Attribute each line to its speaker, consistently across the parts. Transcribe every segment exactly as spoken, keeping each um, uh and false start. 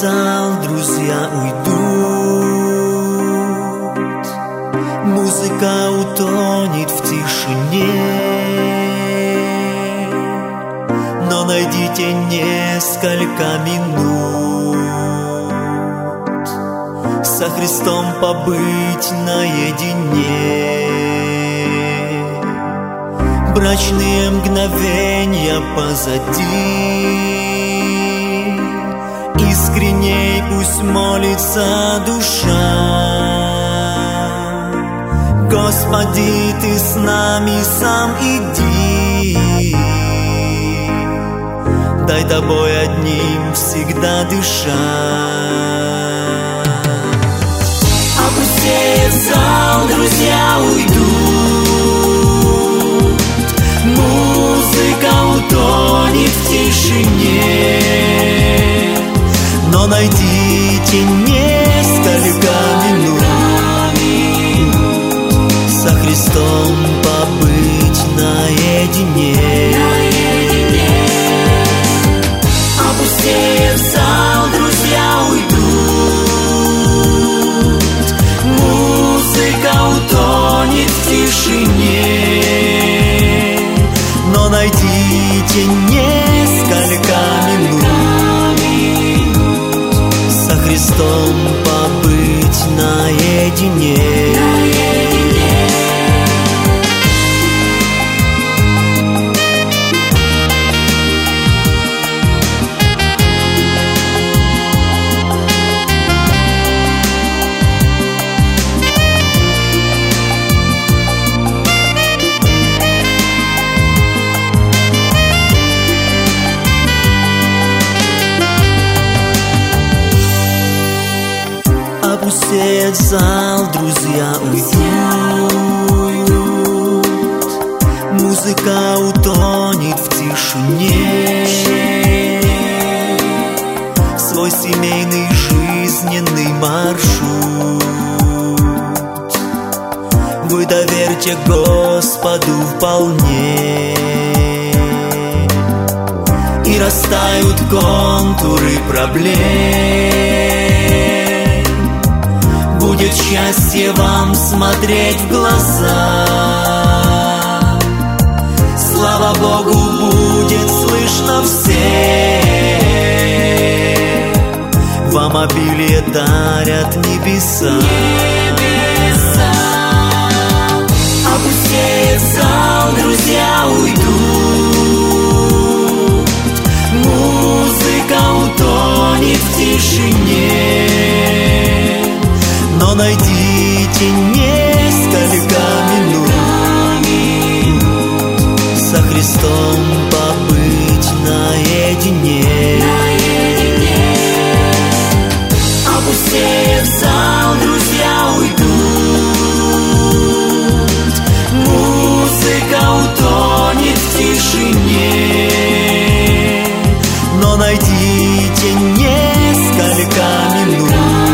Speaker 1: зал друзья уйдут, музыка утонет в тишине, но найдите несколько минут со Христом побыть наедине. Брачные мгновения позади, искренней пусть молится душа. Господи, Ты с нами сам иди, дай Тобой одним всегда дышать. Опустеет зал, друзья уйдут, музыка утонет в тишине, но найдите несколько минут со Христом побыть наедине. Опустеет зал, друзья уйдут, музыка утонет в тишине, но найдите несколько минут со Христом побыть наедине. Опустеет зал, друзья уйдут, музыка утонет в тишине, свой семейный жизненный маршрут вы доверьте Господу вполне, и растают контуры проблем. Будет счастье вам смотреть в глаза, слава Богу, будет слышно всем, вам обилие дарят небеса. Небеса. Опустеет зал, друзья уйдут, музыка утонет в тишине, но найдите несколько минут со Христом побыть наедине. Опустеет зал, друзья уйдут, музыка утонет в тишине, но найдите несколько минут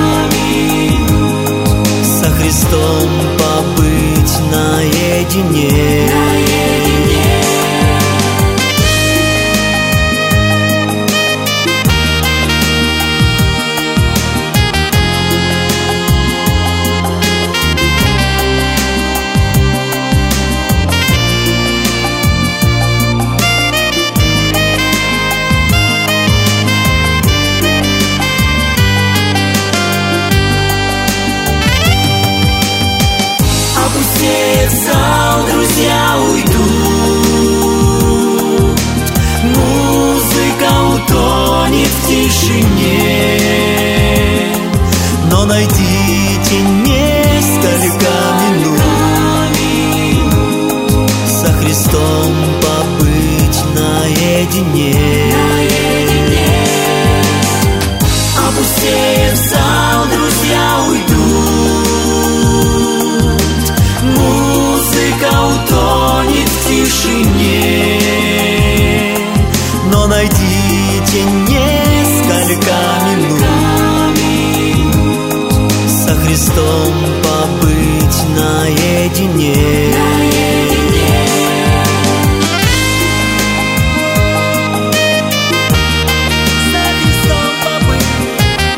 Speaker 1: со Христом побыть наедине. Опустеет зал, друзья уйдут, музыка утонет в тишине, но найдите несколько минут со Христом побыть наедине. Опустеет зал, друзья уйдут, музыка утонет в тишине, но найдите несколько минут со Христом побыть наедине. Со Христом побыть.